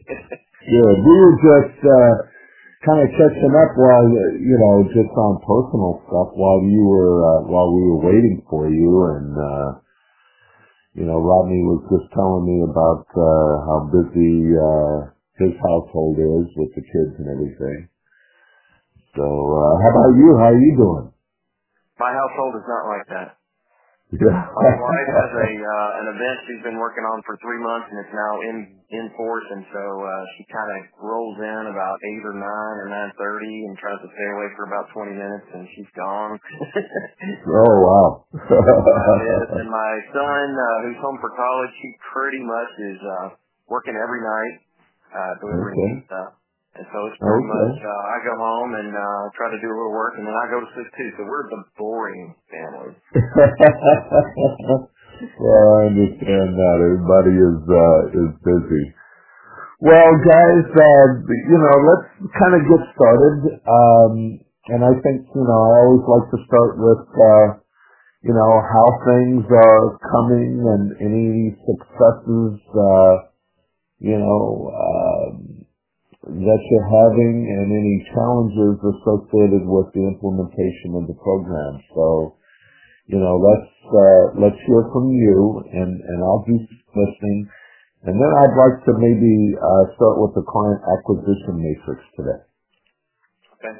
Good. We were just kind of catching up while just on personal stuff while we were waiting for you, and Rodney was just telling me about how busy his household is with the kids and everything. So, how about you? How are you doing? My household is not like that. Yeah. My wife has an event she's been working on for 3 months, and it's now in force, and so she kind of rolls in about 8 or 9 or 9:30 and tries to stay away for about 20 minutes, and she's gone. Oh, wow. And my son, who's home for college, he pretty much is working every night, delivering pizza. And so it's pretty much, I go home and try to do a little work, and then I go to sleep too. So we're the boring family. Well, I understand that. Everybody is busy. Well, guys, let's kind of get started. And I think, I always like to start with, how things are coming and any successes, that you're having and any challenges associated with the implementation of the program. So, let's hear from you, and I'll be listening. And then I'd like to maybe start with the client acquisition matrix today. Okay.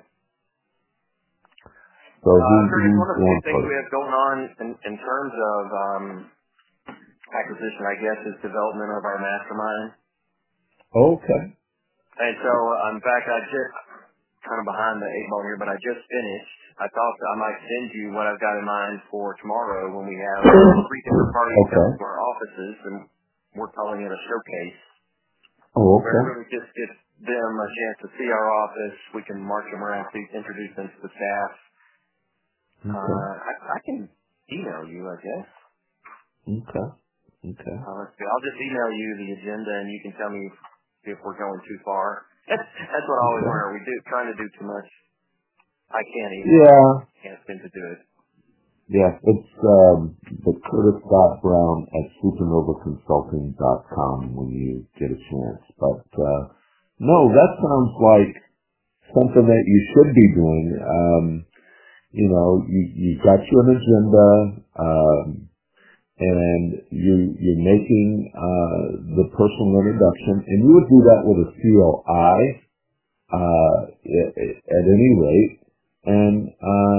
So one of the things we have going on in terms of acquisition, I guess, is development of our mastermind. Okay. And so, in fact, I just kind of behind the 8 ball here, but I just finished. I thought I might send you what I've got in mind for tomorrow when we have 3 different parties come to our offices, and we're calling it a showcase. Oh, okay. Where it really just gives them a chance to see our office. We can march them around, introduce them to the staff. Okay. I can email you, I guess. Okay. Let's see. I'll just email you the agenda, and you can tell me if we're going too far. That's what I always wonder. We trying to do too much. I can't even. Yeah. Can't seem to do it. Yeah, it's the Curtis.Brown at supernovaconsulting.com when you get a chance. But no, that sounds like something that you should be doing. You got you an agenda. And you're making the personal introduction, and you would do that with a COI at any rate. And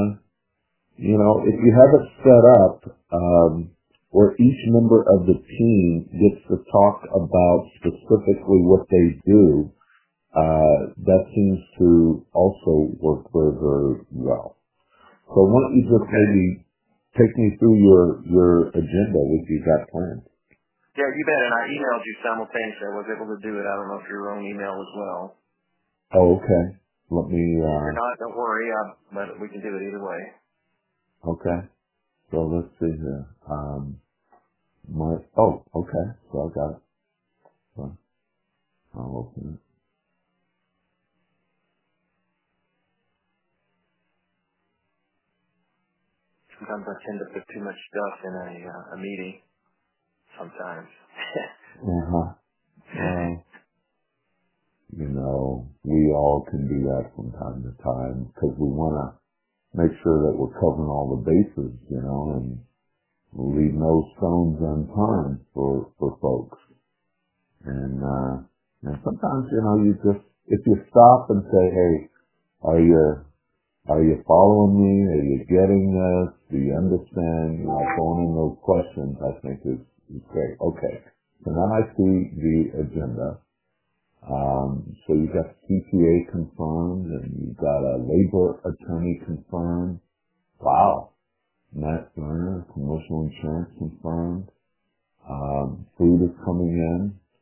if you have it set up where each member of the team gets to talk about specifically what they do, that seems to also work very, very well. So why don't you just maybe take me through your agenda, what you got planned. Yeah, you bet. And I emailed you simultaneously. I was able to do it. I don't know if your own email as well. Oh, okay. Let me. If you're not, don't worry. But we can do it either way. Okay. So let's see here. Okay. So I got it. So I'll open it. Sometimes I tend to put too much stuff in a meeting. Sometimes. We all can do that from time to time because we want to make sure that we're covering all the bases, and leave no stones unturned for folks. And sometimes, you just, if you stop and say, hey, are you following me? Are you getting this? Do you understand? Throwing in those questions, I think is great. Okay. So now I see the agenda. So you've got CPA confirmed, and you've got a labor attorney confirmed. Wow. Matt Turner, commercial insurance confirmed. Food is coming in.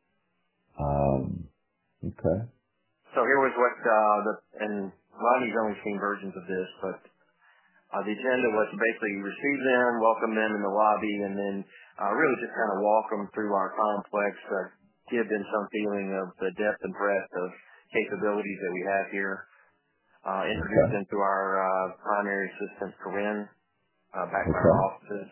Okay. So here was what, and Ronnie's only seen versions of this, but the agenda was to basically receive them, welcome them in the lobby, and then really just kind of walk them through our complex, give them some feeling of the depth and breadth of capabilities that we have here, introduce them to our primary assistant, Corinne, back in our offices.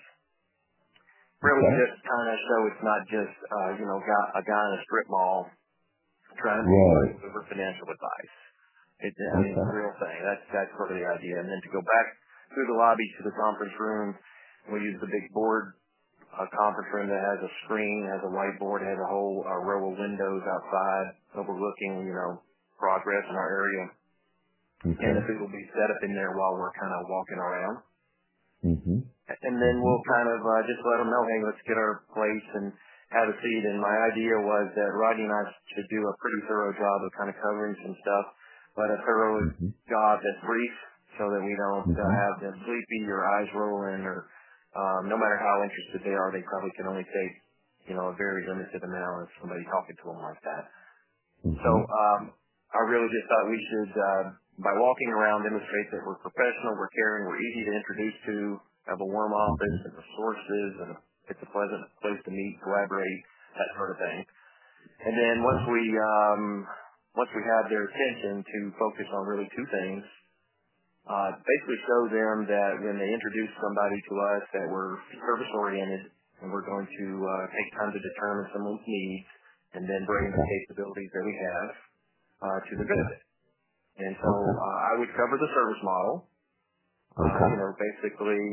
Really just kind of show it's not just, a guy in a strip mall trying to be over financial advice. It's a real thing. That's sort of the idea. And then to go back through the lobby to the conference room, we use the big board conference room that has a screen, has a whiteboard, has a whole row of windows outside overlooking, progress in our area. Okay. And the food will be set up in there while we're kind of walking around. Mm-hmm. And then we'll kind of just let them know, hey, let's get our plates and have a seat. And my idea was that Rodney and I should do a pretty thorough job of kind of covering some stuff, but a thorough job that's brief so that we don't have them sleepy or eyes rolling or no matter how interested they are, they probably can only take, a very limited amount of somebody talking to them like that. Mm-hmm. So I really just thought we should, by walking around, demonstrate that we're professional, we're caring, we're easy to introduce to, have a warm office and resources, and it's a pleasant place to meet, collaborate, that sort of thing. And then once we have their attention to focus on really two things, basically show them that when they introduce somebody to us that we're service-oriented and we're going to take time to determine someone's needs and then bring the capabilities that we have to the benefit. And so I would cover the service model, basically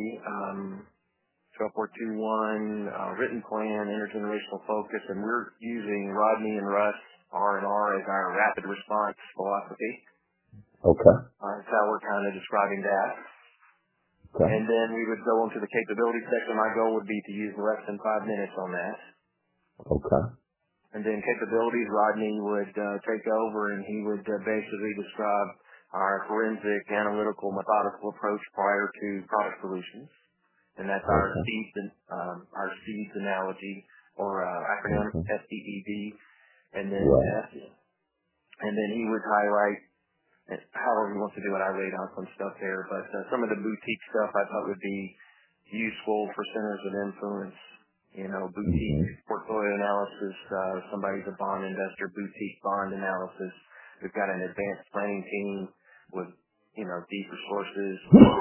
12421, written plan, intergenerational focus, and we're using Rodney and Russ R&R as our rapid response philosophy. Okay. That's how we're kind of describing that. Okay. And then we would go into the capability section. My goal would be to use less than 5 minutes on that. Okay. And then capabilities, Rodney would take over, and he would basically describe our forensic, analytical, methodical approach prior to product solutions. And that's our SEEDS analogy, or acronym SEED. And then he would highlight, however he wants to do it. I laid out some stuff there, but some of the boutique stuff I thought would be useful for centers of influence. Boutique portfolio analysis. Somebody's a bond investor, boutique bond analysis. We've got an advanced planning team with, deep resources,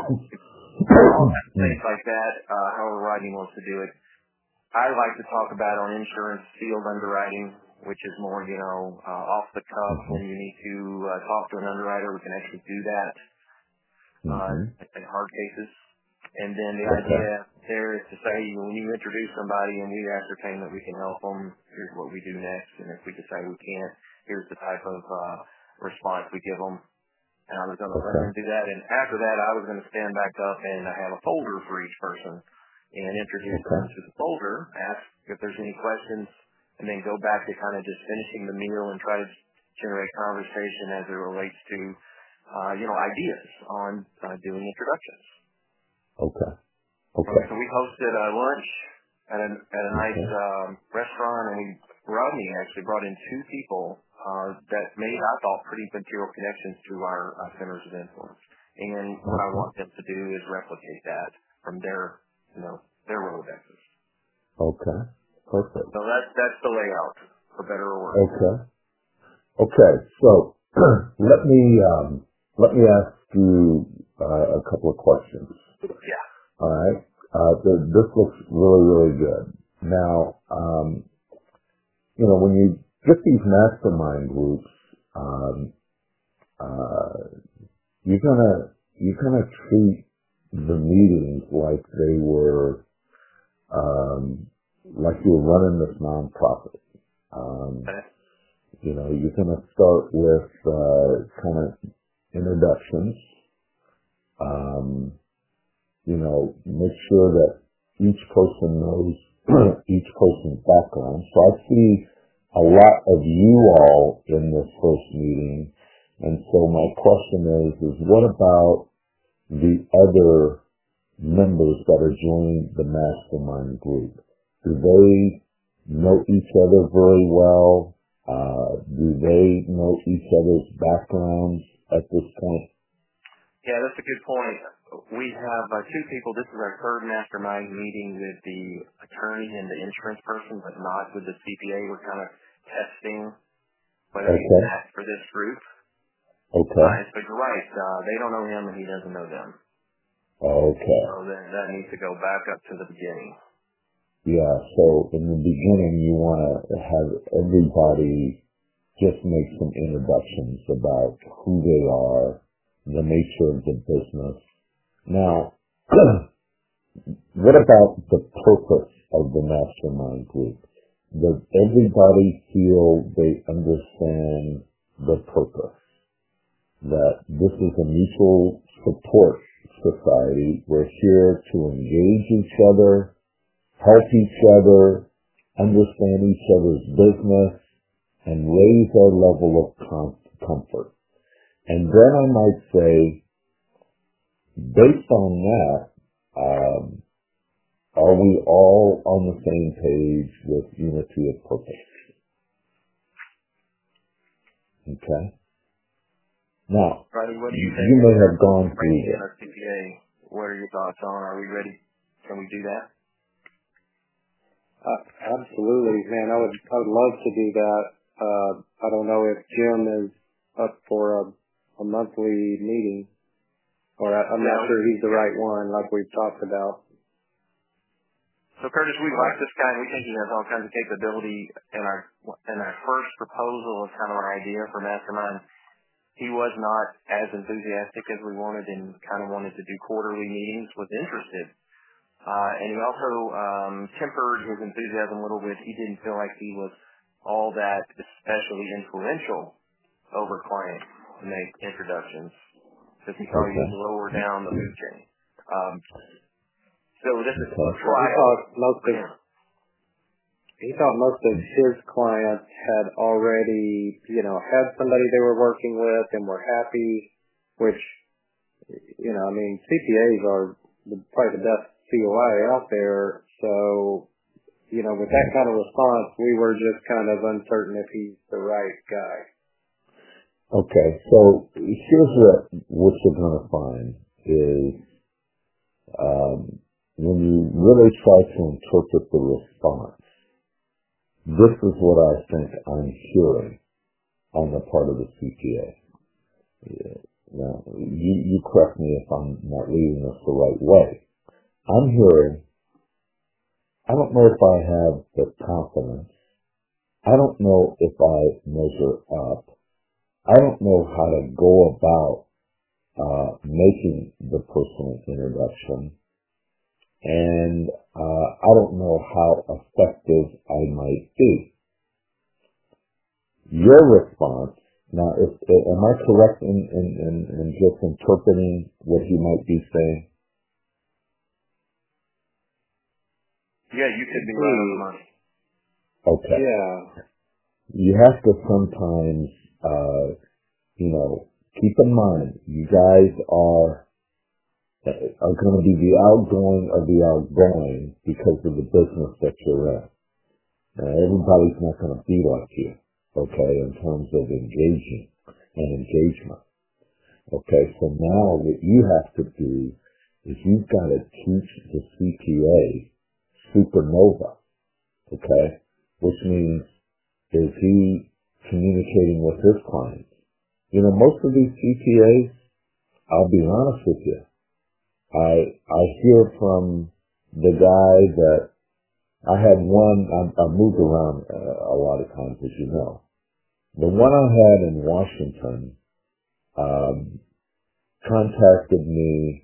things like that. However Rodney wants to do it. I like to talk about on insurance field underwriting, which is more, off the cuff. When you need to talk to an underwriter, we can actually do that in hard cases. And then the idea there is to say, when you introduce somebody and we ascertain that we can help them, here's what we do next. And if we decide we can't, here's the type of response we give them. And I was going to let them do that. And after that, I was going to stand back up and have a folder for each person and introduce them to the folder, ask if there's any questions, and then go back to kind of just finishing the meal and try to generate conversation as it relates to, ideas on doing introductions. Okay. So we hosted a lunch at a nice restaurant, and Rodney actually brought in 2 people that made, I thought, pretty material connections to our centers of influence. And what I want them to do is replicate that from their Rolodexes. Okay. Perfect. So that's the layout, for better or worse. Okay. So let me ask you a couple of questions. Yeah. All right. This looks really, really good. Now, when you get these mastermind groups, you're gonna treat the meetings like they were, like you were running this nonprofit. You're gonna start with kind of introductions. Make sure that each person knows each person's background. So I see a lot of you all in this first meeting. And so my question is what about the other members that are joining the mastermind group? Do they know each other very well? Do they know each other's backgrounds at this point? Yeah, that's a good point. We have 2 people. This is our third mastermind meeting with the attorney and the insurance person, but not with the CPA. We're kind of testing whether he's an act for this group. Okay. But you're right. They don't know him and he doesn't know them. Okay. So then that needs to go back up to the beginning. Yeah, so in the beginning you want to have everybody just make some introductions about who they are, the nature of the business. Now, what about the purpose of the mastermind group? Does everybody feel they understand the purpose? That this is a mutual support society. We're here to engage each other, help each other, understand each other's business, and raise our level of comfort. And then I might say, based on that, are we all on the same page with unity of purpose? Okay. Now, Rodney, what do you think? You may have gone through in our CPA. What are your thoughts on? Are we ready? Can we do that? Absolutely, man. I would love to do that. I don't know if Jim is up for a monthly meeting, or I'm not sure he's the right one, like we've talked about. So Curtis, we like this guy, and we think he has all kinds of capability. In our first proposal of kind of our idea for Mastermind, he was not as enthusiastic as we wanted, and kind of wanted to do quarterly meetings. Was interested, and he also tempered his enthusiasm a little bit. He didn't feel like he was all that especially influential over clients to make introductions, because he thought he was lower down the food chain. So this is a trial. He thought most of his clients had already, had somebody they were working with and were happy, which, CPAs are probably the best COI out there. So, with that kind of response, we were just kind of uncertain if he's the right guy. Okay, so here's what you're going to find is when you really try to interpret the response, this is what I think I'm hearing on the part of the CPA. Now, you correct me if I'm not reading this the right way. I'm hearing, I don't know if I have the confidence. I don't know if I measure up. I don't know how to go about making the personal introduction. And I don't know how effective I might be. Your response, now, am I correct in just interpreting what he might be saying? Yeah, you could be right on the money. Okay. Yeah. You have to sometimes, keep in mind, you guys are going to be the outgoing or the outgoing because of the business that you're in. Everybody's not going to be like you, okay, in terms of engaging and engagement. Okay, so now what you have to do is you've got to teach the CPA supernova, okay, which means is he communicating with his clients? Most of these CPAs, I'll be honest with you, I hear from the guy that I had one, I moved around a lot of times, as you know. The one I had in Washington contacted me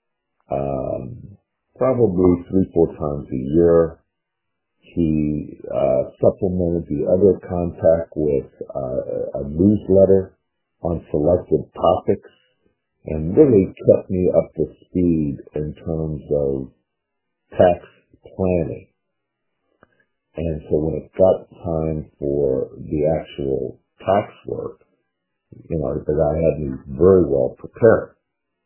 probably 3-4 times a year. He supplemented the other contact with a newsletter on selected topics, and really kept me up to speed in terms of tax planning. And so when it got time for the actual tax work, the guy had me very well prepared.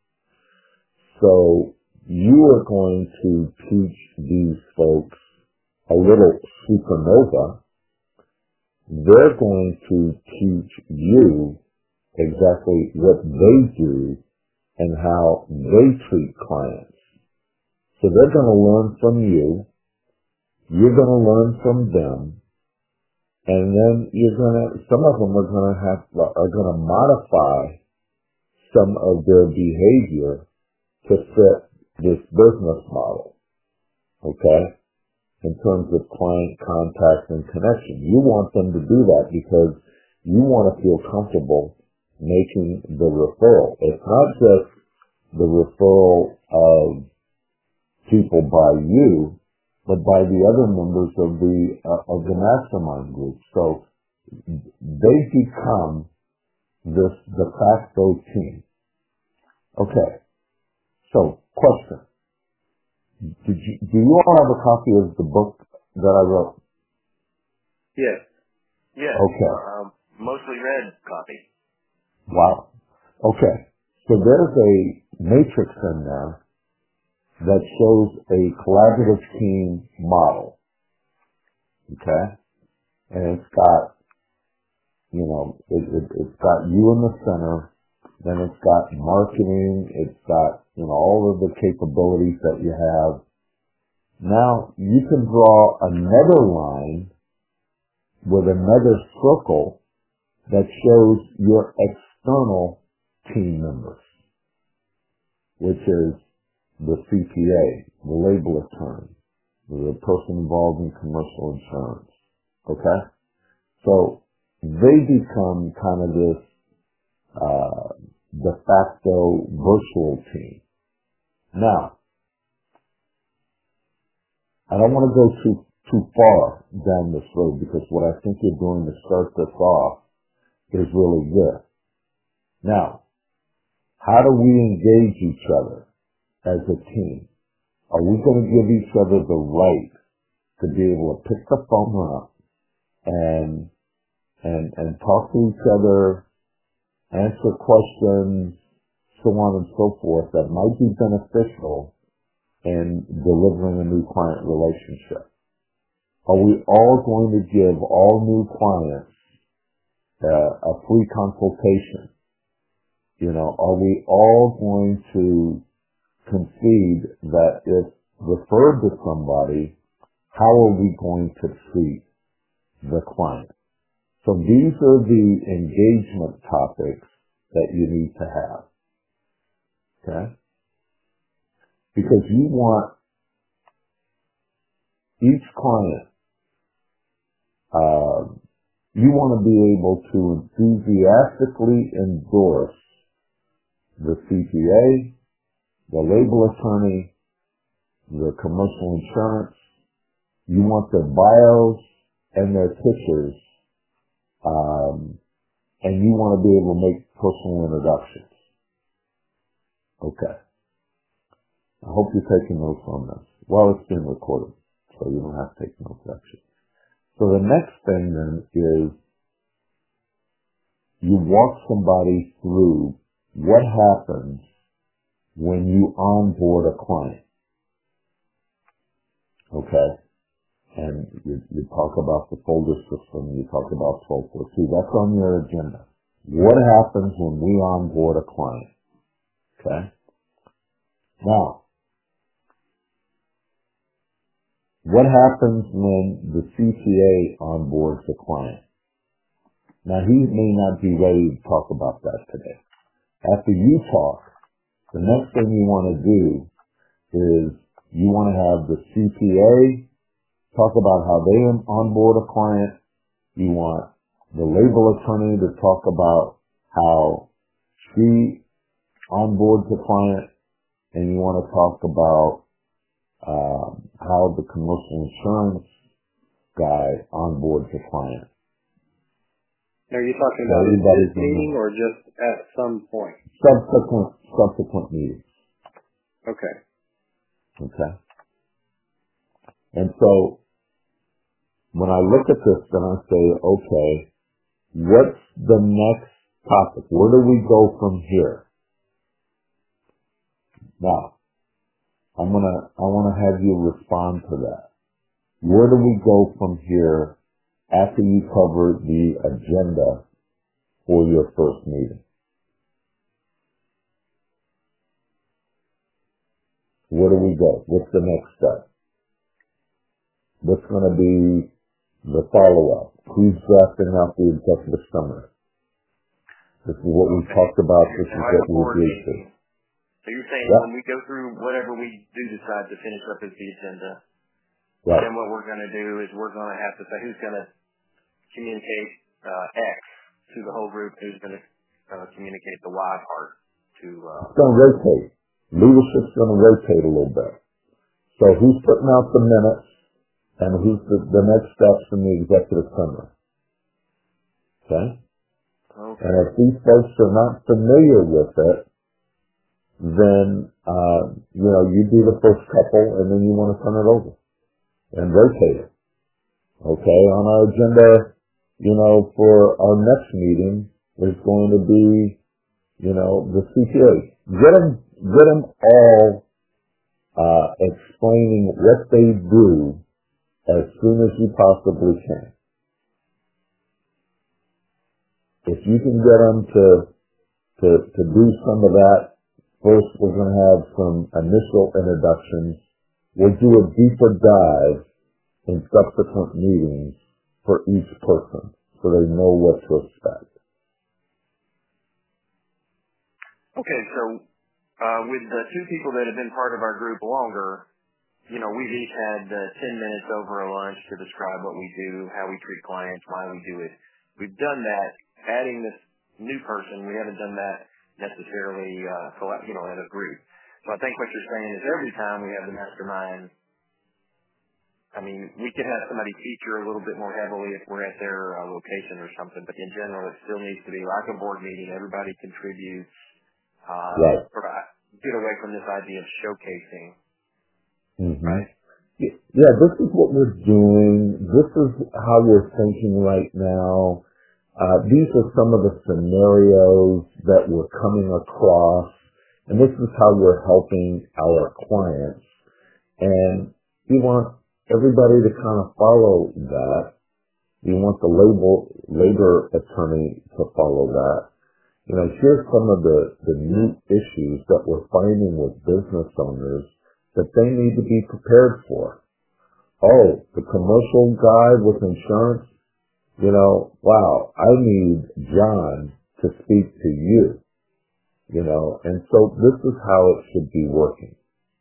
So you are going to teach these folks a little supernova. They're going to teach you exactly what they do and how they treat clients. So they're going to learn from you. You're going to learn from them. And then some of them are going to modify some of their behavior to fit this business model. Okay? In terms of client contact and connection. You want them to do that because you want to feel comfortable making the referral. It's not just the referral of people by you, but by the other members of the mastermind group. So they become this de facto team. Okay. So, question. Do you all have a copy of the book that I wrote? Yes. Yes. Okay. Mostly read copy. Wow. Okay. So there's a matrix in there that shows a collaborative team model. Okay? And it's got, it's got you in the center, then it's got marketing, it's got, all of the capabilities that you have. Now, you can draw another line with another circle that shows your external team members, which is the CPA, the label attorney, the person involved in commercial insurance. Okay? So they become kind of this de facto virtual team. Now, I don't want to go too far down this road because what I think you're doing to start this off is really good. Now, how do we engage each other as a team? Are we going to give each other the right to be able to pick the phone up and talk to each other, answer questions, so on and so forth that might be beneficial in delivering a new client relationship? Are we all going to give all new clients a free consultation? Are we all going to concede that if referred to somebody, how are we going to treat the client? So these are the engagement topics that you need to have. Okay? Because you want each client, you want to be able to enthusiastically endorse the CPA, the label attorney, the commercial insurance. You want their bios and their pictures, and you want to be able to make personal introductions. Okay. I hope you're taking notes on this. Well, it's being recorded, so you don't have to take notes actually. So the next thing then is you walk somebody through what happens when you onboard a client. Okay? And you talk about the folder system, you talk about 1242. That's on your agenda. What happens when we onboard a client? Okay? Now, what happens when the CPA onboards a client? Now, he may not be ready to talk about that today. After you talk, the next thing you want to do is you want to have the CPA talk about how they onboard a client. You want the label attorney to talk about how she onboards a client, and you want to talk about how the commercial insurance guy onboards a client. Are you talking about in this meeting or just at some point? Subsequent meetings. Okay. Okay. And so when I look at this, then I say, okay, what's the next topic? Where do we go from here? Now, I want to have you respond to that. Where do we go from here after you cover the agenda for your first meeting? Where do we go? What's the next step? What's going to be the follow-up? Who's drafting out the executive summary? This is what we talked about. This is what we agreed to. So you're saying when we go through whatever we do decide to finish up as the agenda, right, then what we're going to do is we're going to have to say who's going to communicate X. to the whole group? Who's going to communicate the why part to? It's going to rotate. Leadership's going to rotate a little bit. So who's putting out the minutes, and who's the next steps in the executive summary? Okay. And if these folks are not familiar with it, then you do the first couple, and then you want to turn it over and rotate it. Okay. On our agenda, for our next meeting is going to be, the CPA. Get them all explaining what they do as soon as you possibly can. If you can get them to do some of that, first we're going to have some initial introductions. We'll do a deeper dive in subsequent meetings for each person so they know what to expect. Okay, so with the two people that have been part of our group longer, we've each had 10 minutes over a lunch to describe what we do, how we treat clients, why we do it. We've done that. Adding this new person, we haven't done that necessarily as a group. So I think what you're saying is every time we have the mastermind, we could have somebody feature a little bit more heavily if we're at their location or something, but in general, it still needs to be like a board meeting. Everybody contributes. Right. Get away from this idea of showcasing. Mm-hmm. Right? Yeah, this is what we're doing. This is how we're thinking right now. These are some of the scenarios that we're coming across, and this is how we're helping our clients. And we want everybody to kind of follow that. We want the labor attorney to follow that. Here's some of the new issues that we're finding with business owners that they need to be prepared for. Oh, the commercial guy with insurance, wow, I need John to speak to you, and so this is how it should be working.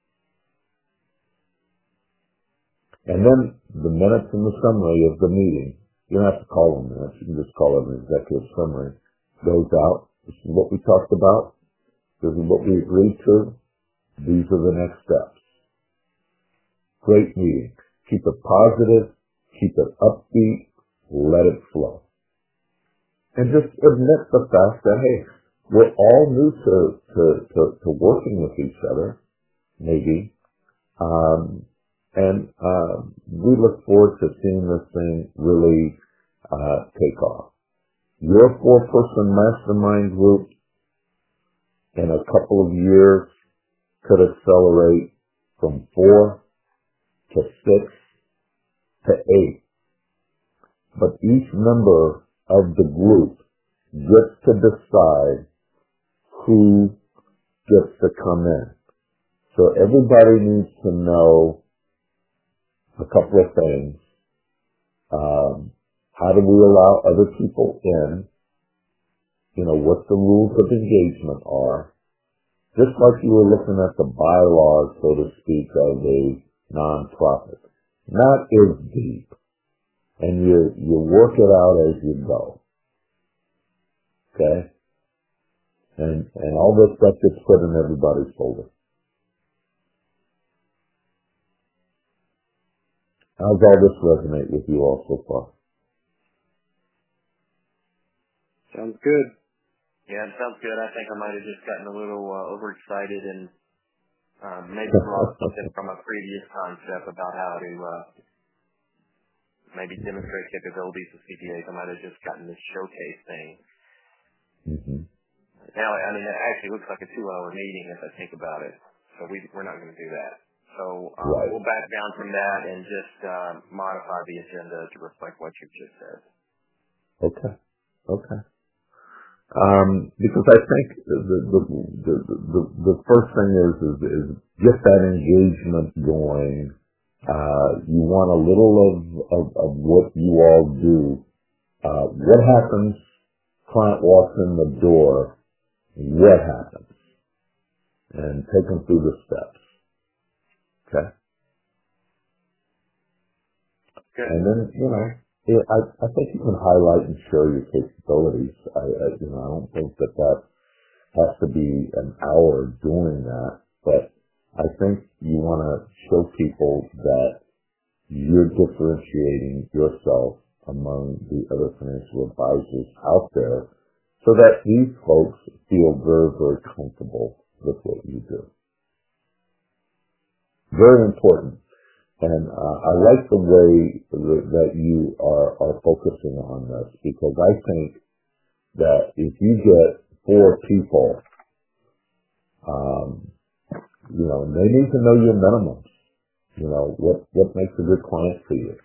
And then the minutes and the summary of the meeting, you don't have to call them minutes, you can just call it an executive summary, goes out. This is what we talked about. This is what we agreed to. These are the next steps. Great meeting. Keep it positive. Keep it upbeat. Let it flow. And just admit the fact that, hey, we're all new to working with each other, maybe. And we look forward to seeing this thing really take off. Your 4-person mastermind group in a couple of years could accelerate from 4 to 6 to 8. But each member of the group gets to decide who gets to come in. So everybody needs to know a couple of things. How do we allow other people in? What the rules of engagement are. Just like you were looking at the bylaws, so to speak, of a nonprofit. Not as deep. And you work it out as you go. Okay? And all this stuff gets put in everybody's folder. How's all this resonate with you all so far? Sounds good. Yeah, it sounds good. I think I might have just gotten a little overexcited and maybe lost something from a previous concept about how to maybe demonstrate capabilities of CPAs. I might have just gotten this showcase thing. Mm-hmm. Now, it actually looks like a 2-hour meeting if I think about it. So we're not going to do that. So right. We'll back down from that and just modify the agenda to reflect what you've just said. Okay. Because I think the first thing is get that engagement going. You want a little of what you all do. What happens? Client walks in the door. What happens? And take them through the steps. Okay. Good. And then I think you can highlight and share your capabilities. I don't think that has to be an hour doing that, but I think you want to show people that you're differentiating yourself among the other financial advisors out there so that these folks feel very, very comfortable with what you do. Very important. And I like the way that you are focusing on this, because I think that if you get 4 people, they need to know your minimums. What makes a good client for you.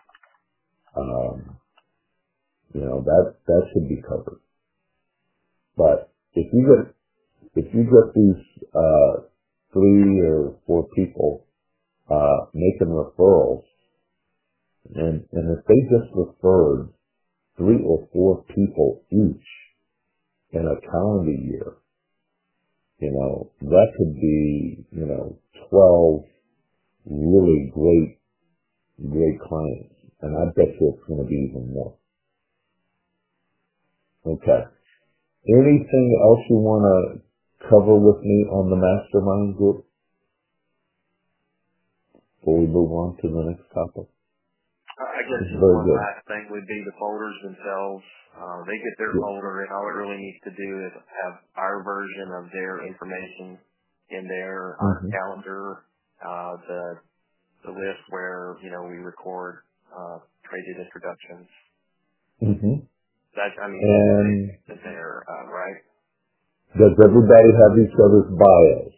That should be covered. But if you get these 3 or 4 people making referrals, and if they just referred 3 or 4 people each in a calendar year, that could be 12 really great clients, and I bet you it's going to be even more. Okay. Anything else you want to cover with me on the mastermind group before we move on to the next topic? I guess one last thing would be the folders themselves. They get their folder, and all it really needs to do is have our version of their information in there, our calendar, the list where we record traded introductions. That's there, right? Does everybody have each other's bios?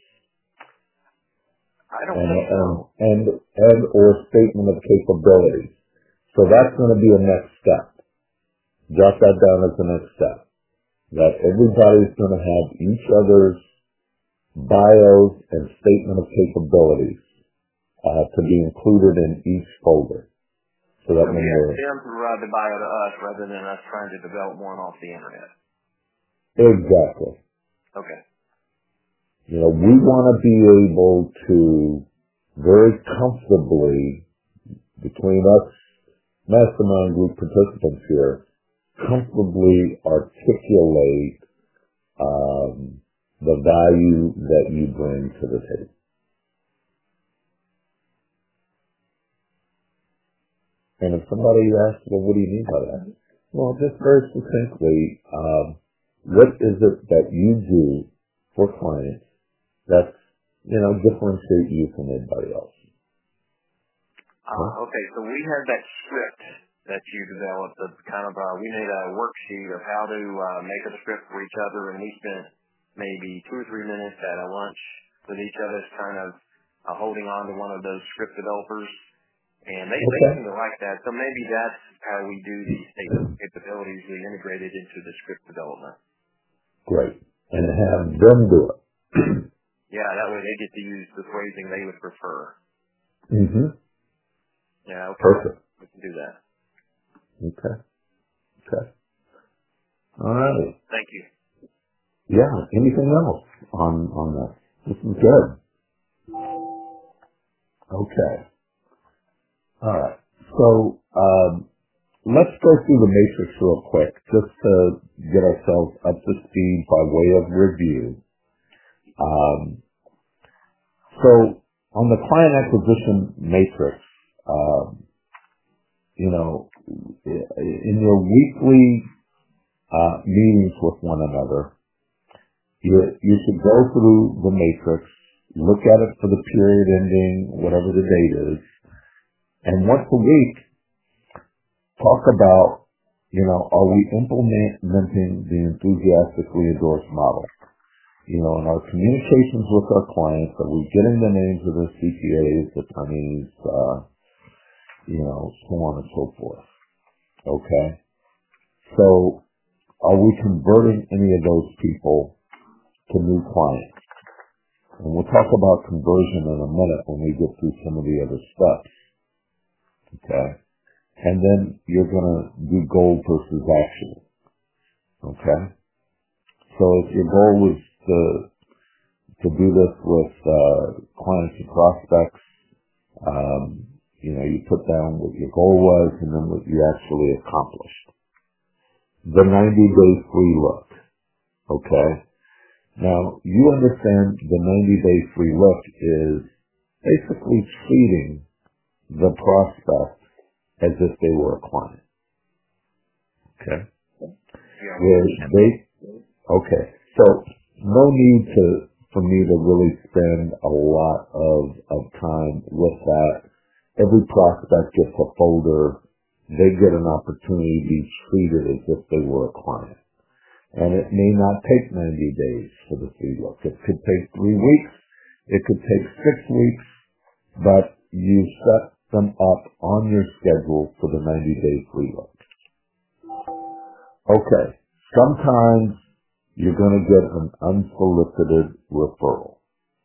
I don't think so. And or statement of capabilities. So that's going to be a next step. Jot that down as the next step. That everybody's going to have each other's bios and statement of capabilities to be included in each folder. So that when them provide the bio to us rather than us trying to develop one off the internet. Exactly. Okay. We want to be able to very comfortably, between us mastermind group participants here, comfortably articulate the value that you bring to the table. And if somebody asks, well, what do you mean by that? Well, just very succinctly, what is it that you do for clients that's, differentiate you from anybody else? Okay, so we had that script that you developed, we made a worksheet of how to make a script for each other, and we spent maybe 2 or 3 minutes at a lunch with each other holding on to one of those script developers, and they seem to like that. So maybe that's how we do these capabilities. We integrate it into the script development. Great. And have them do it. Yeah, that way they get to use the phrasing they would prefer. Yeah, okay. Perfect. We can do that. Okay. All right. Thank you. Yeah. Anything else on that? This is good. Okay. All right. So let's go through the matrix real quick, just to get ourselves up to speed by way of review. So on the client acquisition matrix, in your weekly meetings with one another, you should go through the matrix, look at it for the period ending, whatever the date is, and once a week, talk about, are we implementing the enthusiastically endorsed model? In our communications with our clients, are we getting the names of the CPAs, attorneys, so on and so forth? Okay? So, are we converting any of those people to new clients? And we'll talk about conversion in a minute when we get through some of the other steps. Okay? And then you're going to do goal versus action. Okay? So if your goal is to do this with clients and prospects, you put down what your goal was and then what you actually accomplished. The 90-day free look. Okay? Now, you understand the 90-day free look is basically treating the prospect as if they were a client. Okay? Okay. So, no need for me to really spend a lot of time with that. Every prospect gets a folder. They get an opportunity to be treated as if they were a client. And it may not take 90 days for the free look. It could take 3 weeks. It could take 6 weeks. But you set them up on your schedule for the 90-day free look. Okay. Sometimes you're going to get an unsolicited referral.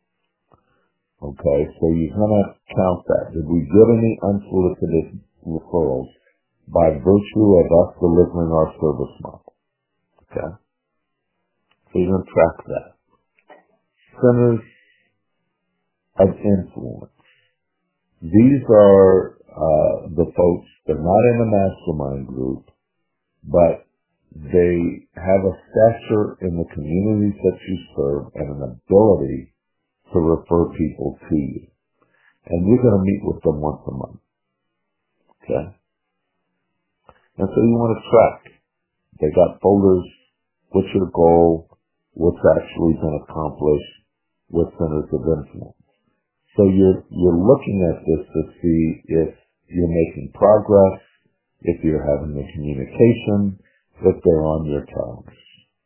Okay. So you're going to count that. Did we get any unsolicited referrals by virtue of us delivering our service model? Okay. So you're going to track that. Centers of influence. These are the folks, they're not in a mastermind group, but they have a stature in the communities that you serve and an ability to refer people to you. And you're going to meet with them once a month. Okay? And so you want to track. They got folders. What's your goal? What's actually been accomplished with centers of influence? So you're looking at this to see if you're making progress, if you're having the communication, if they're on your calendars.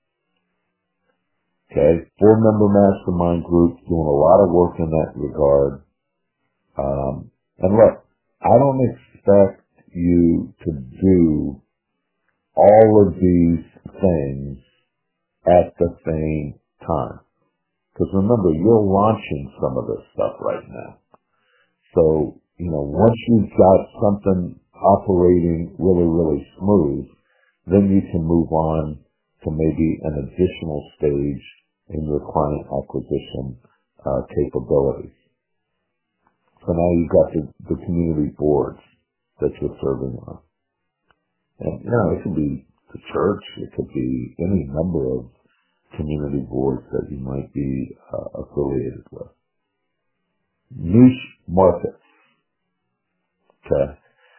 Okay, 4-member mastermind group doing a lot of work in that regard. And look, I don't expect you to do all of these things at the same time. Because remember, you're launching some of this stuff right now. So, once you've got something operating really, really smooth, then you can move on to maybe an additional stage in your client acquisition capabilities. So now you've got the community boards that you're serving on. And, it could be the church, it could be any number of community boards that you might be affiliated with. Niche markets. Okay.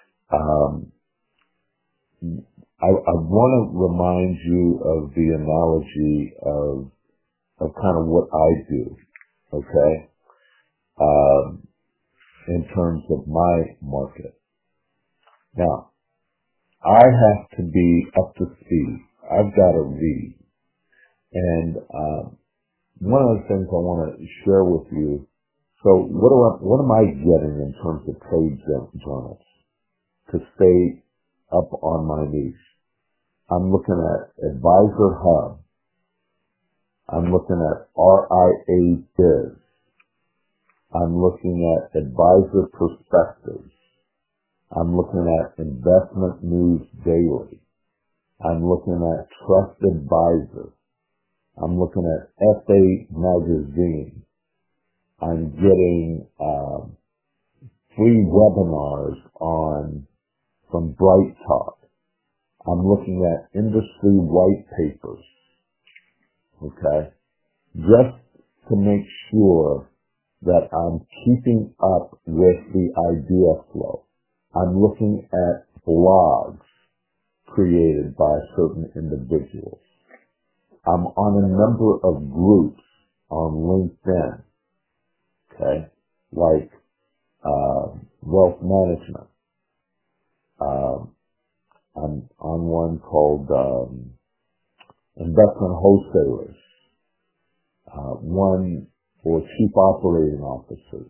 I want to remind you of the analogy of kind of what I do. Okay. In terms of my market. Now, I have to be up to speed. I've got to read. And one of the things I want to share with you, so what am I getting in terms of trade journals to stay up on my niche? I'm looking at Advisor Hub. I'm looking at RIA Biz. I'm looking at Advisor Perspectives. I'm looking at Investment News Daily. I'm looking at Trust Advisor. I'm looking at FA Magazine. I'm getting free webinars from Bright Talk. I'm looking at industry white papers. Okay? Just to make sure that I'm keeping up with the idea flow. I'm looking at blogs created by certain individuals. I'm on a number of groups on LinkedIn, okay, like wealth management. I'm on one called investment wholesalers, one for chief operating officers.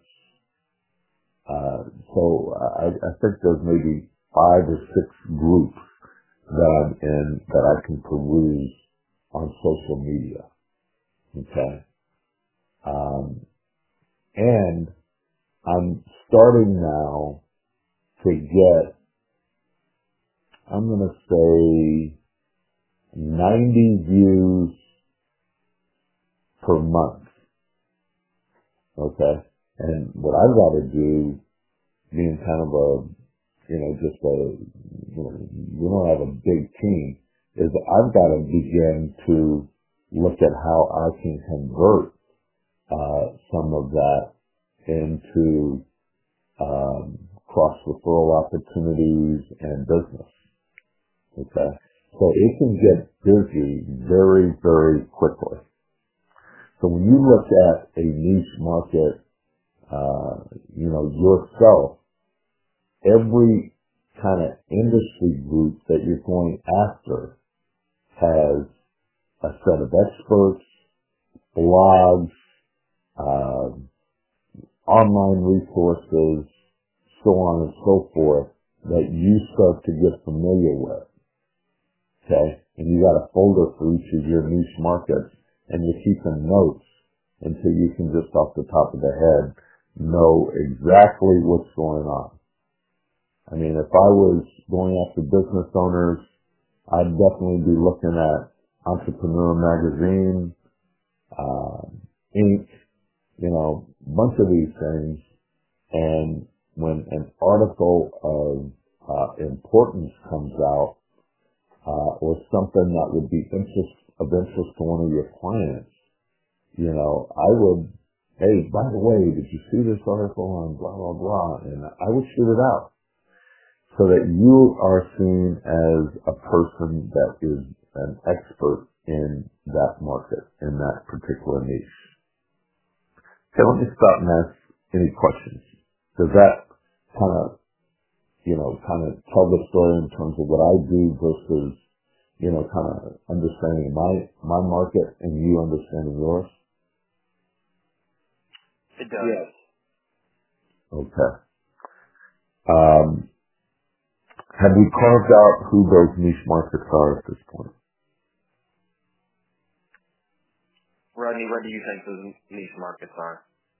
So I think there's maybe 5 or 6 groups that I'm in that I can peruse on social media. Okay. And I'm starting now to get, I'm going to say 90 views per month. Okay. And what I've got to do, being kind of just we don't have a big team, is I've got to begin to look at how I can convert some of that into cross-referral opportunities and business. Okay? So it can get busy very, very quickly. So when you look at a niche market, yourself, every kind of industry group that you're going after has a set of experts, blogs, online resources, so on and so forth, that you start to get familiar with. Okay? And you got a folder for each of your niche markets, and you're keeping notes until you can just off the top of the head know exactly what's going on. I mean, if I was going after business owners, I'd definitely be looking at Entrepreneur Magazine, Inc., bunch of these things. And when an article of importance comes out, or something that would be of interest to one of your clients, I would, hey, by the way, did you see this article on blah, blah, blah? And I would shoot it out so that you are seen as a person that is an expert in that market, in that particular niche. Okay, let me stop and ask any questions. Does that kind of tell the story in terms of what I do versus, kind of understanding my market and you understanding yours? It does. Yes. Okay. Have we carved out who those niche markets are at this point? Rodney, what do you think those niche markets are?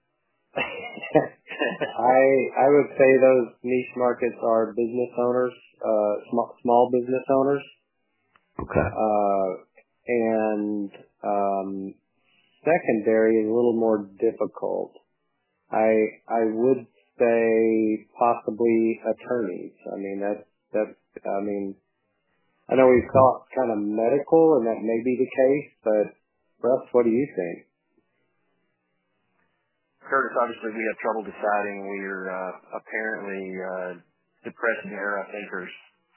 I would say those niche markets are business owners, small business owners. Okay. And secondary is a little more difficult. I would say possibly attorneys. I mean, I know we've thought kind of medical, and that may be the case, but Russ, what do you think? Curtis, obviously we have trouble deciding. We're apparently depression era thinkers,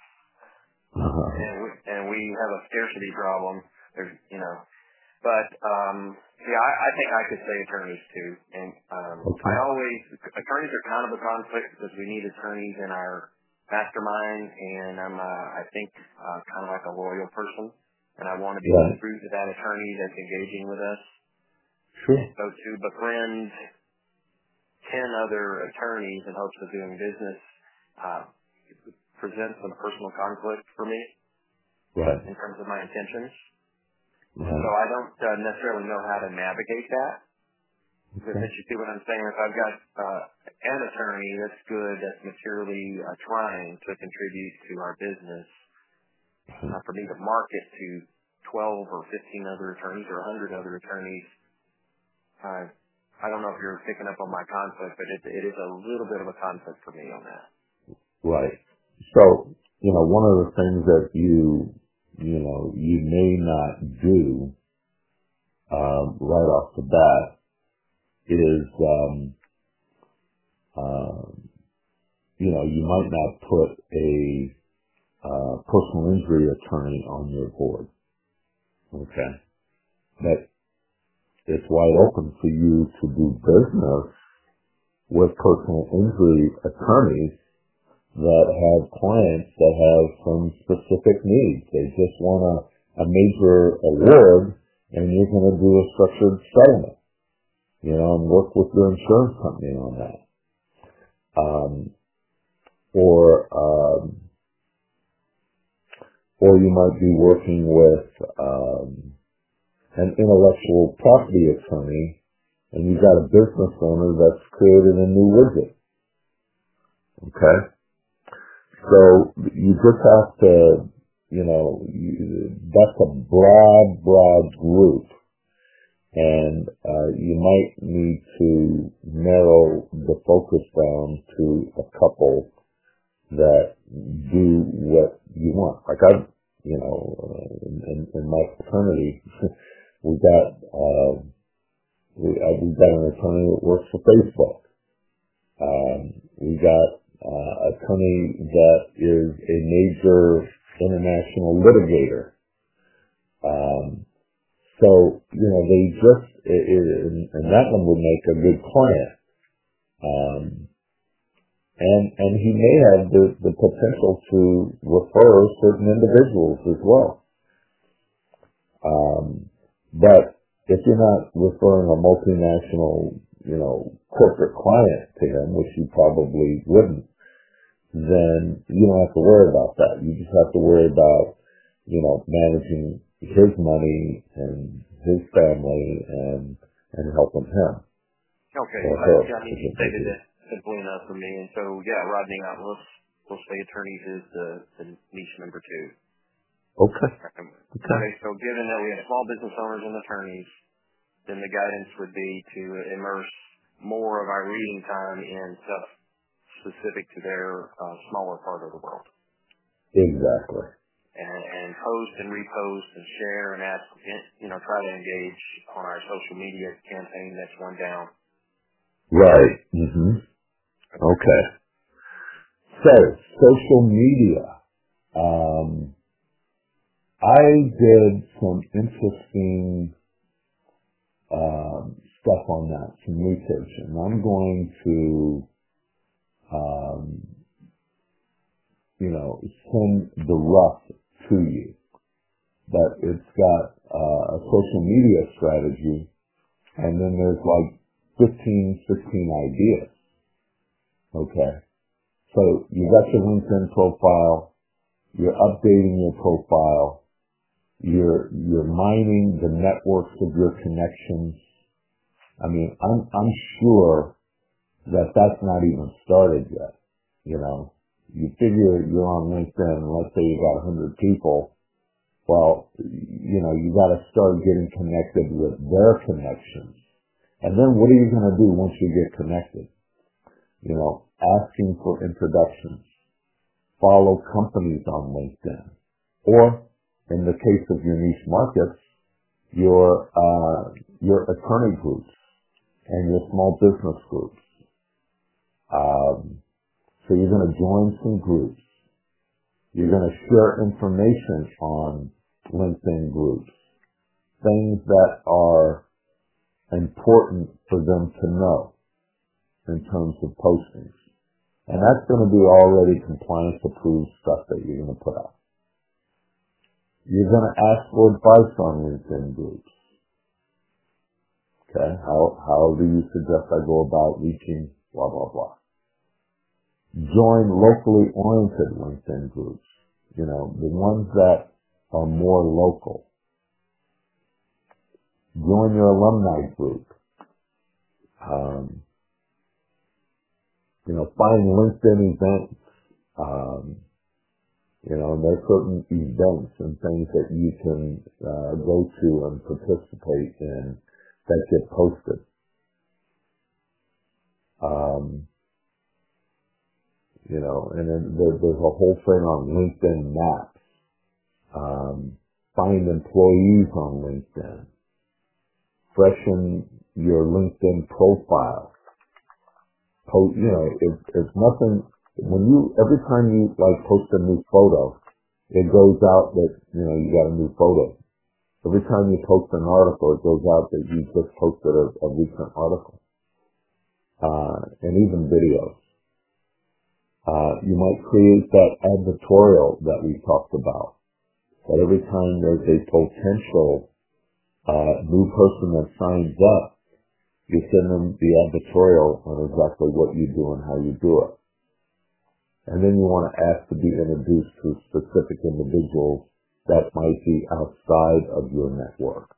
and we have a scarcity problem. But I think I could say attorneys too. And attorneys are kind of a conflict because we need attorneys in our mastermind, and I'm I think kind of like a loyal person, and I want to be true to that attorney that's engaging with us. Sure. So to befriend 10 other attorneys in hopes of doing business presents some personal conflict for me, right, in terms of my intentions. Right. So I don't necessarily know how to navigate that. Okay. If you see what I'm saying, if I've got an attorney that's good, that's materially trying to contribute to our business, for me to market to 12 or 15 other attorneys or 100 other attorneys, I don't know if you're picking up on my conflict, but it is a little bit of a conflict for me on that. Right. So, one of the things that you may not do right off the bat is, you might not put a personal injury attorney on your board. Okay. But it's wide open for you to do business with personal injury attorneys that have clients that have some specific needs. They just want a major award, and you're going to do a structured settlement, and work with your insurance company on that. Or you might be working with an intellectual property attorney, and you've got a business owner that's created a new widget. Okay? So you just have to, that's a broad group. And you might need to narrow the focus down to a couple that do what you want. Like in my fraternity, we've got an attorney that works for Facebook. We got an attorney that is a major international litigator. So, they just, and that one would make a good client. And he may have the potential to refer certain individuals as well. But if you're not referring a multinational, corporate client to him, which you probably wouldn't, then you don't have to worry about that. You just have to worry about, managing his money and his family and helping him. Okay, you stated that simply enough for me. And so, Rodney, we'll say attorneys is the niche number 2. Okay. So given that we have small business owners and attorneys, then the guidance would be to immerse more of our reading time in stuff specific to their smaller part of the world. Exactly. And post and repost and share and ask, try to engage on our social media campaign that's one down. Right. Mm-hmm. Okay. So, social media. I did some interesting stuff on that, some research, and I'm going to, send the rough to you. But it's got a social media strategy, and then there's like 15, 16 ideas. Okay. So you got your LinkedIn profile, you're updating your profile, you're mining the networks of your connections. I mean, I'm sure that that's not even started yet. You figure you're on LinkedIn, and let's say you got 100 people. Well, you got to start getting connected with their connections. And then what are you going to do once you get connected? Asking for introductions. Follow companies on LinkedIn. Or, in the case of your niche markets, your attorney groups and your small business groups. So you're going to join some groups. You're going to share information on LinkedIn groups. Things that are important for them to know in terms of postings. And that's going to be already compliance approved stuff that you're going to put out. You're going to ask for advice on LinkedIn groups. Okay, how do you suggest I go about reaching blah, blah, blah. Join locally oriented LinkedIn groups. The ones that are more local. Join your alumni group. Find LinkedIn events. There's certain events and things that you can go to and participate in that get posted. And then there's a whole thing on LinkedIn Maps. Find employees on LinkedIn. Freshen your LinkedIn profile. If nothing, every time you post a new photo, it goes out that, you got a new photo. Every time you post an article, it goes out that you just posted a recent article. And even videos. You might create that advertorial that we talked about. That every time there's a potential new person that signs up, you send them the advertorial on exactly what you do and how you do it. And then you want to ask to be introduced to specific individuals that might be outside of your network.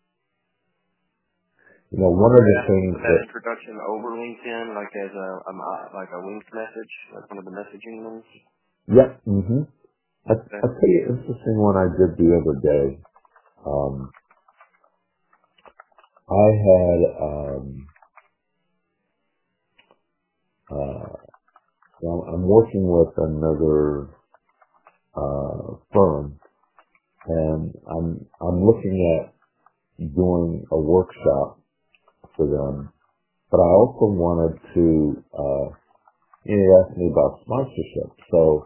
One of the things that introduction over LinkedIn, like as a linked message, like one of the messaging ones. Yep. Mm-hmm. I'll tell you an interesting one I did the other day. I had I'm working with another firm, and I'm looking at doing a workshop for them. But I also wanted to you asked me about sponsorship. So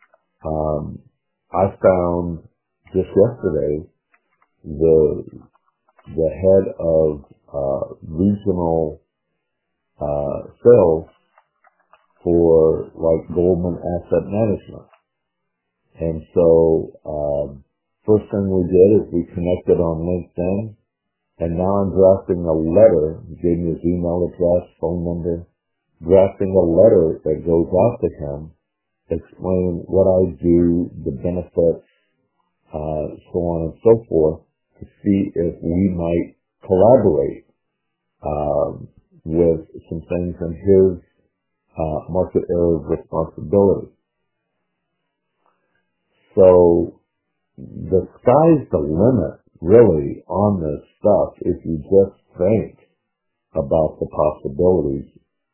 I found just yesterday the head of regional sales for like Goldman Asset Management. And so first thing we did is we connected on LinkedIn, and now I'm drafting a letter. He gave me his email address, phone number, drafting a letter that goes out to him, explaining what I do, the benefits, so on and so forth, to see if we might collaborate with some things in his market area of responsibility. So the sky's the limit, really, on this stuff if you just think about the possibilities.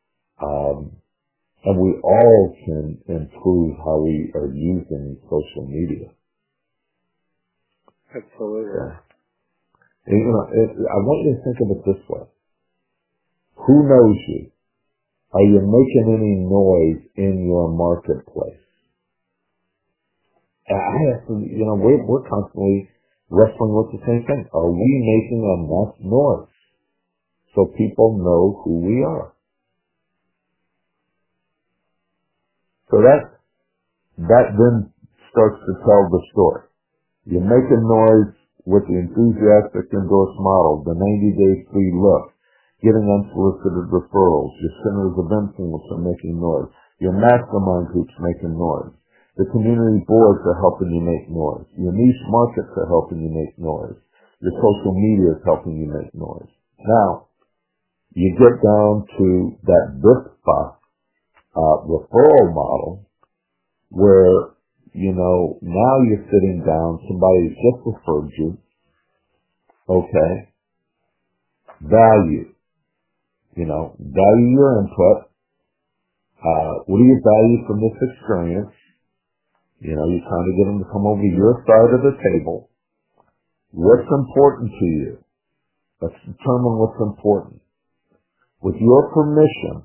And we all can improve how we are using social media. Absolutely. Yeah. And, I want you to think of it this way. Who knows you? Are you making any noise in your marketplace? I have to, we're constantly wrestling with the same thing. Are we making enough noise so people know who we are? So that then starts to tell the story. You're making noise with the enthusiastic endorsed model, the 90-day free look, getting unsolicited referrals. Your centers of influence are making noise. Your mastermind group's making noise. The community boards are helping you make noise. Your niche markets are helping you make noise. Your social media is helping you make noise. Now, you get down to that BISPA referral model where, now you're sitting down, somebody's just referred you, okay, value your input, what do you value from this experience? You're trying to get them to come over to your side of the table. What's important to you? Let's determine what's important. With your permission,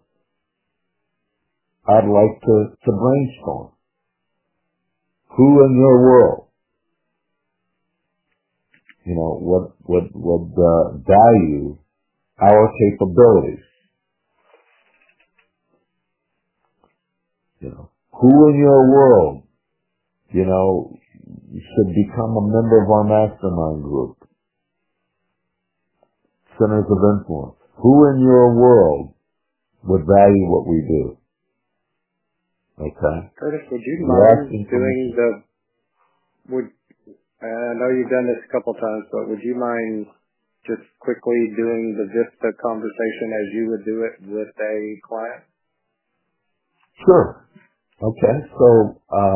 I'd like to brainstorm. Who in your world, would value our capabilities? Who in your world, should become a member of our mastermind group? Centers of influence. Who in your world would value what we do? Okay. Curtis, would you mind doing I know you've done this a couple times, but would you mind just quickly doing the VISTA conversation as you would do it with a client? Sure. Okay. So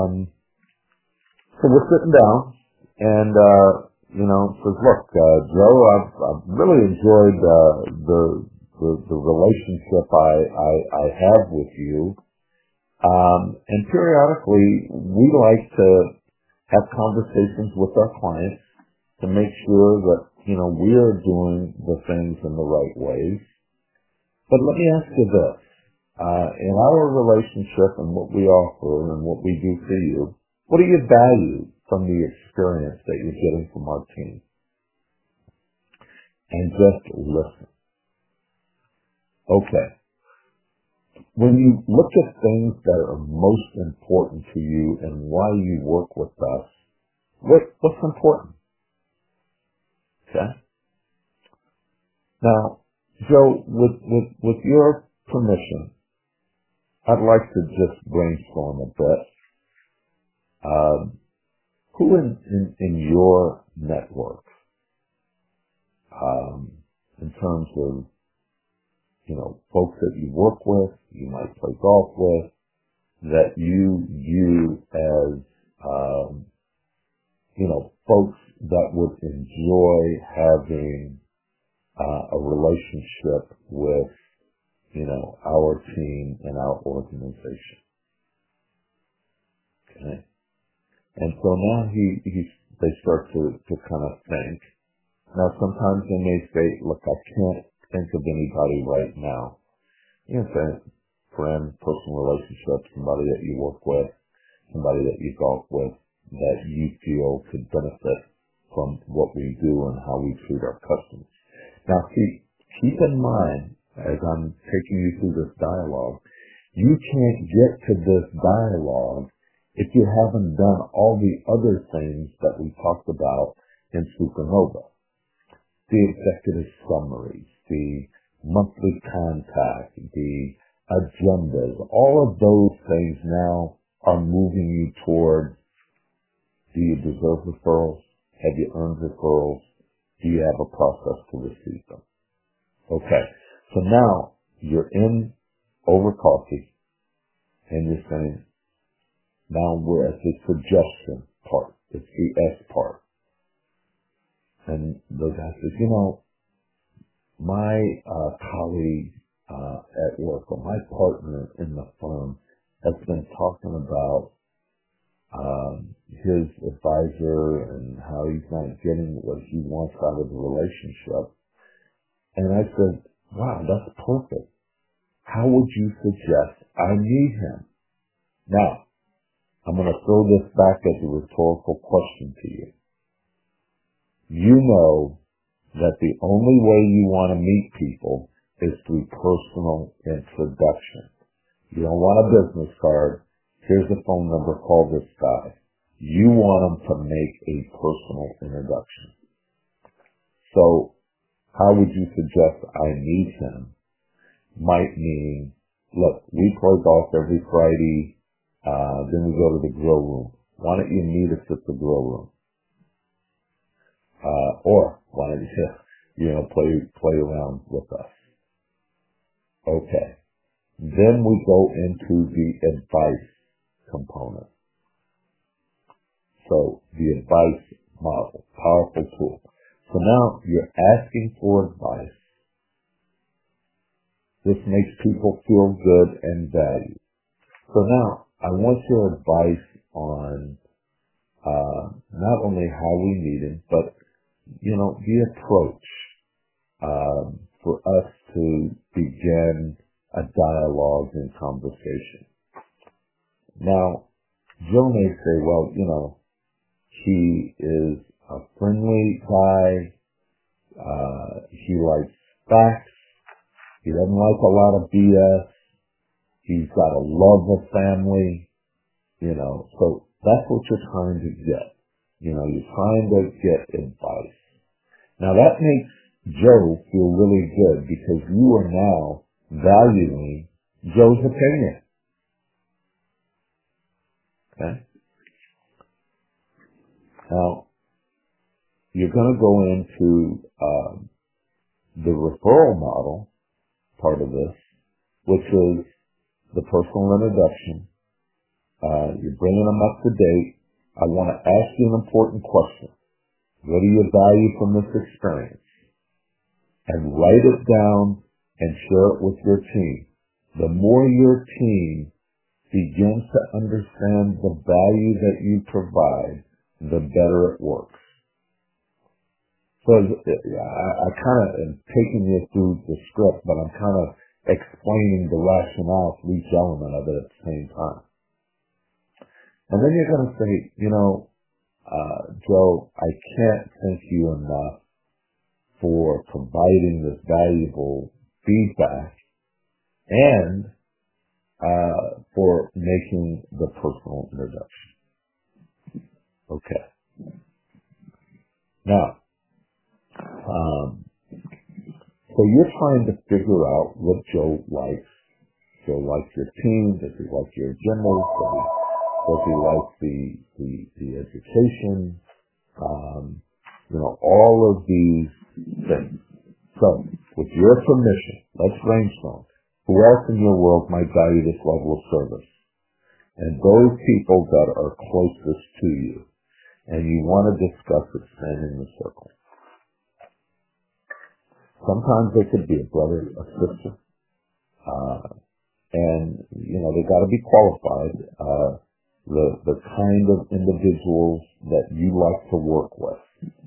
we're sitting down, and says, look, Joe, I've really enjoyed the relationship I have with you. And periodically, we like to have conversations with our clients to make sure that, we are doing the things in the right ways. But let me ask you this. In our relationship and what we offer and what we do for you, what do you value from the experience that you're getting from our team? And just listen. Okay. When you look at things that are most important to you and why you work with us, what's important? Okay? Now, Joe, with your permission, I'd like to just brainstorm a bit. Who in your network, in terms of folks that you work with, you might play golf with, that you view as, folks that would enjoy having a relationship with, our team and our organization. Okay? And so now they start to kind of think. Now sometimes they may say, look, I can't think of anybody right now. Say, friend, personal relationship, somebody that you work with, somebody that you golf with, that you feel could benefit from what we do and how we treat our customers. Now see, keep in mind, as I'm taking you through this dialogue, you can't get to this dialogue if you haven't done all the other things that we talked about in Supernova. The executive summaries, the monthly contact, the agendas, all of those things now are moving you toward, do you deserve referrals? Have you earned referrals? Do you have a process to receive them? Okay, so now you're in over coffee and you're saying, now we're at the suggestion part. It's the S part. And the guy says, my colleague at work or my partner in the firm has been talking about his advisor and how he's not getting what he wants out of the relationship. And I said, wow, that's perfect. How would you suggest I meet him? Now, I'm going to throw this back as a rhetorical question to you. You know that the only way you want to meet people is through personal introduction. You don't want a business card. Here's a phone number, call this guy. You want them to make a personal introduction. So, how would you suggest I meet him? Might mean, look, we play golf every Friday, then we go to the grill room. Why don't you meet us at the grill room? Or why don't you, play around with us? Okay. Then we go into the advice component. So the advice model, powerful tool. So now you're asking for advice. This makes people feel good and valued. So now I want your advice on not only how we meet him, but the approach for us to begin a dialogue and conversation. Now, Joe may say, well, he is a friendly guy. He likes facts. He doesn't like a lot of BS. He's got a love of family. So that's what you're trying to get. You're trying to get advice. Now that makes Joe feel really good because you are now valuing Joe's opinion. Okay? Now, you're going to go into the referral model part of this, which is the personal introduction. You're bringing them up to date. I want to ask you an important question. What do you value from this experience? And write it down and share it with your team. The more your team begins to understand the value that you provide, the better it works. So I kind of am taking you through the script, but I'm kind of explaining the rationale for each element of it at the same time. And then you're going to say, Joe, I can't thank you enough for providing this valuable feedback and for making the personal introduction. Okay. Now, so you're trying to figure out what Joe likes. Joe likes your team. Does he like your agendas? Does he like the education? All of these things. So, with your permission, let's brainstorm. Who else in your world might value this level of service? And those people that are closest to you, and you want to discuss expanding the circle. Sometimes they could be a brother, a sister. And, they got to be qualified. The kind of individuals that you like to work with.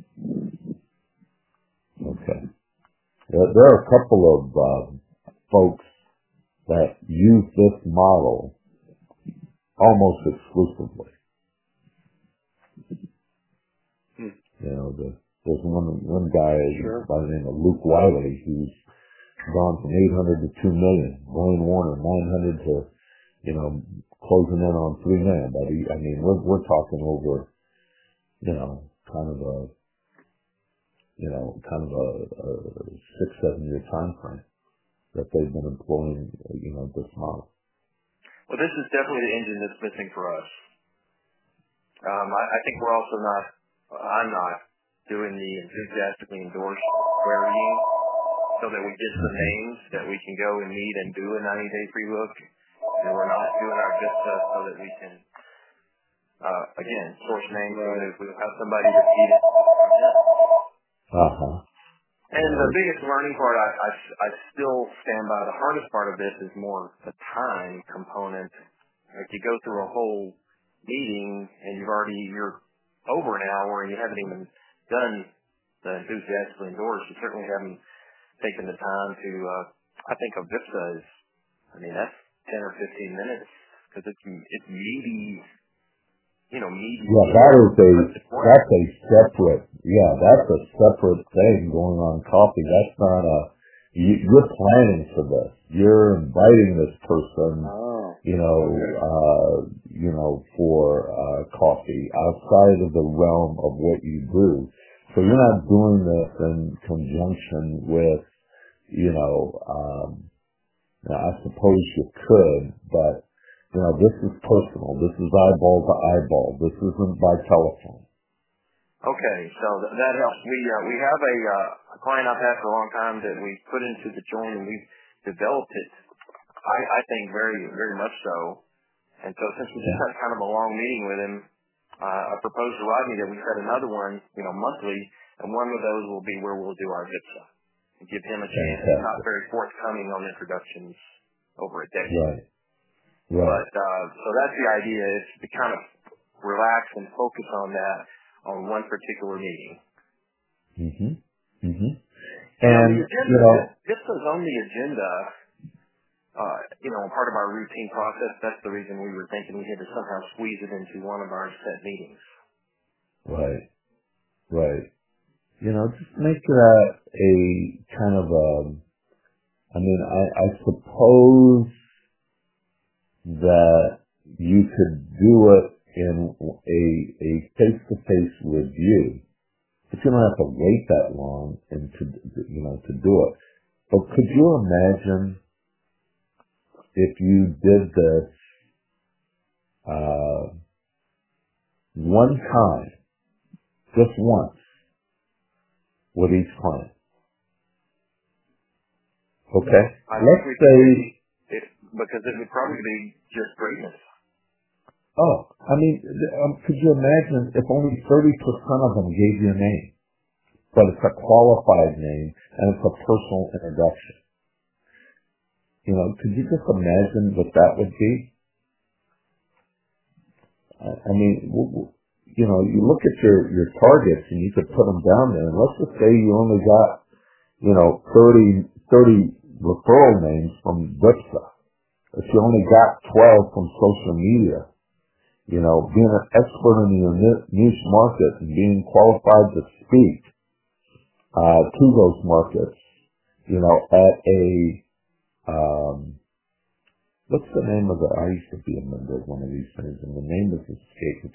Okay. There are a couple of folks that use this model almost exclusively. There's one guy by the name of Luke Wiley who's gone from 800 to 2 million. Wayne Warner, 900 to, closing in on 3 million. But we're talking over, kind of a 6-7 year time frame that they've been employing, this model. Well, this is definitely the engine that's missing for us. I think we're also I'm not doing the enthusiastically endorsed querying so that we get some names that we can go and meet and do a 90-day free look. And we're not doing our VIPSA so that we can, again, source names so that if we have somebody repeat it. And the biggest learning part, I still stand by, the hardest part of this is more the time component. Like you go through a whole meeting and you're over an hour and you haven't even done the enthusiastically endorsed. You certainly haven't taken the time to, I think a VIPSA is, that's 10 or 15 minutes because it's meaty, meaty. Yeah, that's a separate thing going on coffee. That's not you're planning for this. You're inviting this person, for coffee outside of the realm of what you do. So you're not doing this in conjunction with, I suppose you could, but, this is personal. This is eyeball to eyeball. This isn't by telephone. Okay, so that helps. We have a client I've had for a long time that we put into the joint and we've developed it, I think, very, very much so. And so since we just had kind of a long meeting with him, I proposed to Rodney that we set another one, monthly, and one of those will be where we'll do our VIPSA and give him a chance. He's not very forthcoming on introductions over a decade. Right. But so that's the idea, is to kind of relax and focus on that on one particular meeting. And VIPSA's on the agenda. Part of our routine process. That's the reason we were thinking we had to somehow squeeze it into one of our set meetings. Right. Just make that a kind of I suppose that you could do it in a face-to-face review, but you don't have to wait that long and to do it. But could you imagine if you did this one time, just once, with each client? Okay? Let's say... Because it would probably be just greatness. Could you imagine if only 30% of them gave you a name, but it's a qualified name and it's a personal introduction? Could you just imagine what that would be? You look at your targets and you could put them down there, and let's just say you only got, 30 referral names from VIPSA. If you only got 12 from social media, being an expert in your niche market and being qualified to speak to those markets, at a what's the name of I used to be a member of one of these things, and the name is escaping.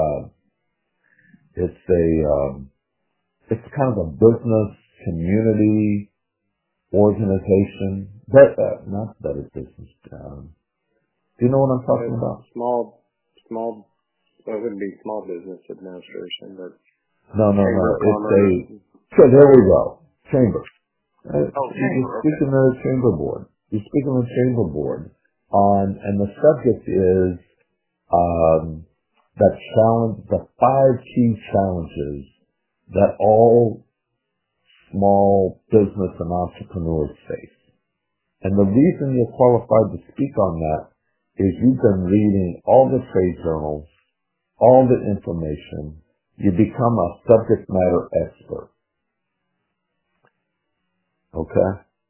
It's kind of a business community organization. Not Better Business. Do you know what I'm talking about? Small. Well, it wouldn't be Small Business Administration, but no. There we go. Chamber. You're speaking to the chamber board. You're speaking to the chamber board and the subject is the 5 key challenges that all small business and entrepreneurs face. And the reason you're qualified to speak on that is you've been reading all the trade journals, all the information. You become a subject matter expert. Okay?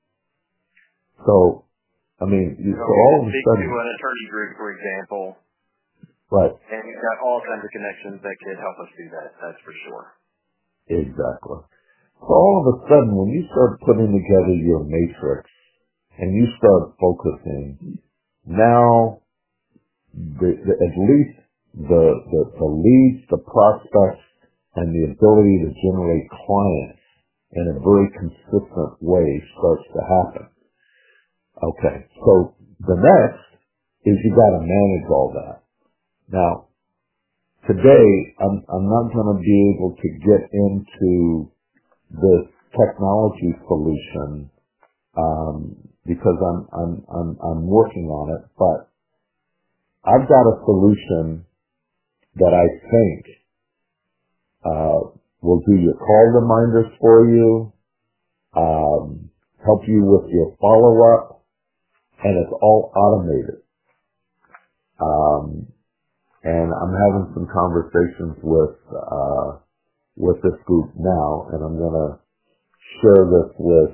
So, I mean, so all of a sudden... Speak to an attorney group, for example. Right. And you've got all kinds of connections that could help us do that, that's for sure. Exactly. So all of a sudden, when you start putting together your matrix and you start focusing, now at least the leads, the prospects, and the ability to generate clients in a very consistent way starts to happen. Okay, so the next is you got to manage all that. Now, today I'm not going to be able to get into this technology solution because I'm working on it, but I've got a solution that I think will do your call reminders for you, help you with your follow-up, and it's all automated. And I'm having some conversations with this group now, and I'm going to share this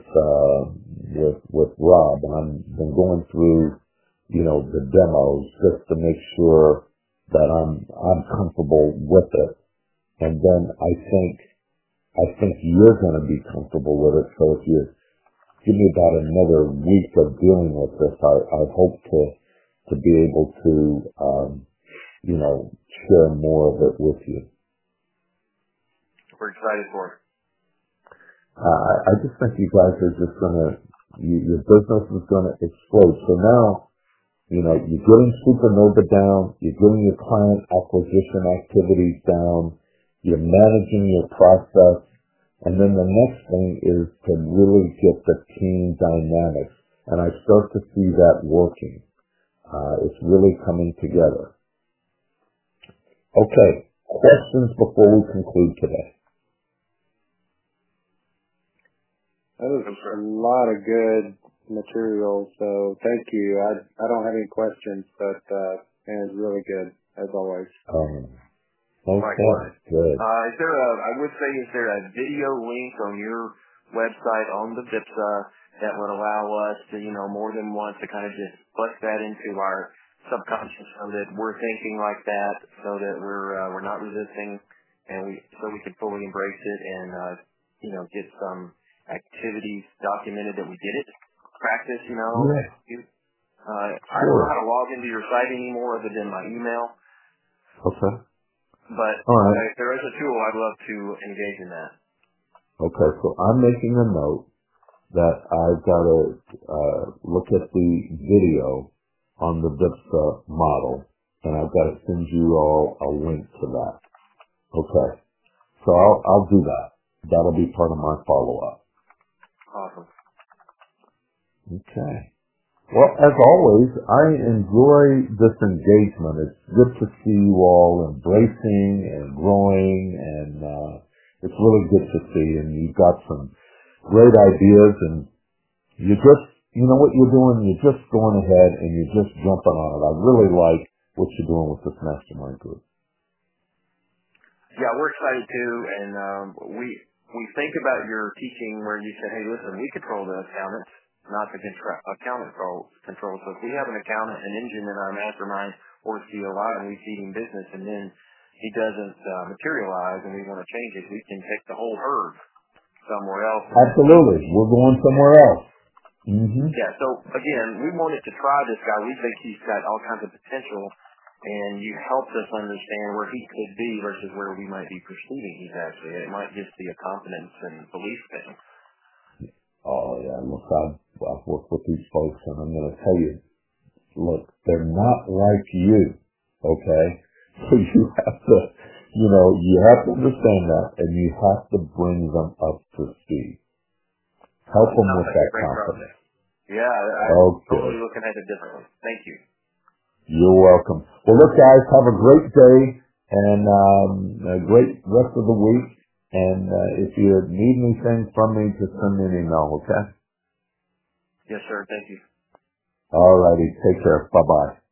with Rob. And I've been going through, the demos just to make sure that I'm comfortable with it. And then I think you're going to be comfortable with it. So if you give me about another week of dealing with this, I hope to be able to share more of it with you. We're excited for it. I just think you guys are just your business is going to explode. So now, you're getting Supernova down, you're getting your client acquisition activities down, you're managing your process, and then the next thing is to really get the team dynamics. And I start to see that working. It's really coming together. Okay, questions before we conclude today? That was a lot of good material, so thank you. I don't have any questions, but it's really good, as always. Okay, good. Is there a video link on your website on the VIPSA that would allow us to, more than once to kind of just bust that into our subconscious so that we're thinking like that, so that we're not resisting, and we can fully embrace it and get some activities documented that we did it, practice. Yeah. I don't know how to log into your site anymore other than my email. Okay. But right. If there is a tool, I'd love to engage in that. Okay, so I'm making a note that I've got to look at the video on the VIPSA model, and I've got to send you all a link to that. Okay, so I'll do that. That'll be part of my follow-up. Awesome. Okay. Well, as always, I enjoy this engagement. It's good to see you all embracing and growing, and it's really good to see. And you've got some great ideas, and you know what you're doing? You're just going ahead and you're just jumping on it. I really like what you're doing with this mastermind group. Yeah, we're excited too, and we think about your teaching where you said, hey, listen, we control the accountants, not the accountant control. So if we have an accountant, an engine in our mastermind or COI, and we feed him business, and then he doesn't materialize and we want to change it, we can take the whole herd somewhere else. Absolutely. We're going somewhere else. Mm-hmm. Yeah, so again, we wanted to try this guy. We think he's got all kinds of potential, and you helped us understand where he could be versus where we might be perceiving he's actually. It might just be a confidence and belief thing. Oh, yeah. Look, I've worked with these folks, and I'm going to tell you, look, they're not like you, okay? So you have to, you have to understand that, and you have to bring them up to speed. Help them with that confidence. Yeah, I'm totally looking at it differently. Thank you. You're welcome. Well, look, guys, have a great day and a great rest of the week. And if you need anything from me, just send me an email, okay? Yes, sir. Thank you. All righty. Take care. Bye-bye.